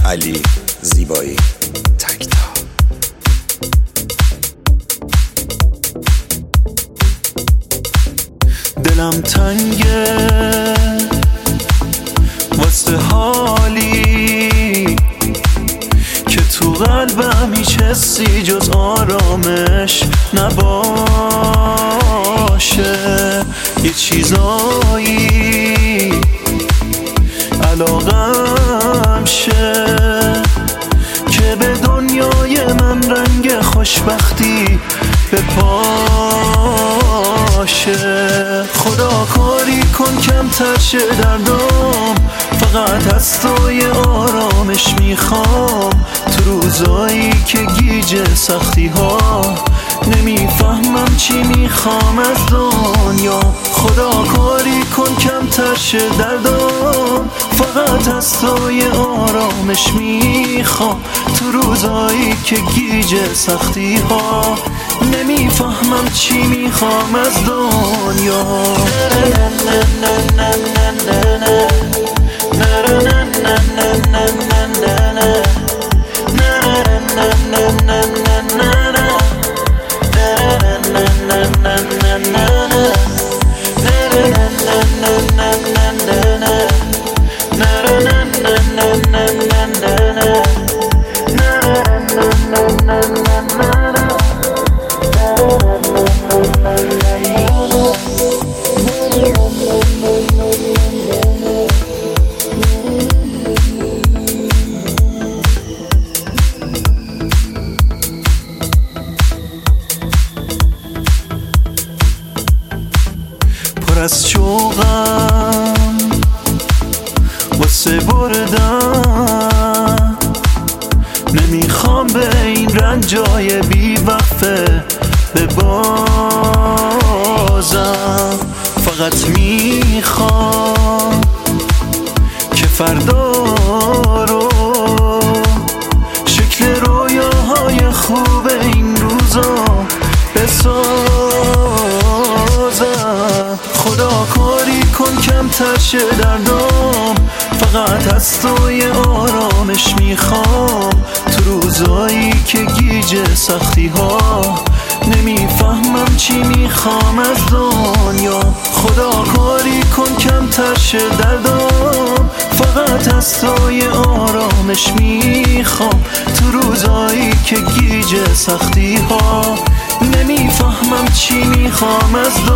علی زیبایی تکتا. دلم تنگه واسه حالی که تو قلبم هیچ حسی جز آرامش نباشه. یه چیزایی علاقم شه که به دنیای من رنگ خوشبختی بپاشه. خدا کاری کن کمتر شه دردم، فقط از تو یه آرامش میخوام تو روزایی که گیج سختی ها نمیفهمم چی میخوام از دنیا. خدا کاری کن کمتر شه دردم، فقط از تو یه آرامش میخوام تو روزایی که گیج سختی ها نمیفهمم چی میخوام از دنیا. پر از شوقم واسه بردن، نمیخوام به این رنجای بی وقفه ببازم. فقط میخوام که فردا رو شکل رویاهای خوب این روزا بسازم. خدا کاری کن کمتر شه دردم، فقط از تو یه آرامش میخوام تو روزایی که گیج سختی ها نمیفهمم چی میخوام از دنیا. خدا کاری کن کمتر شه دردم، فقط از تو یه آرامش میخوام تو روزایی که گیج سختی ها نمیفهمم چی میخوام از دنیا.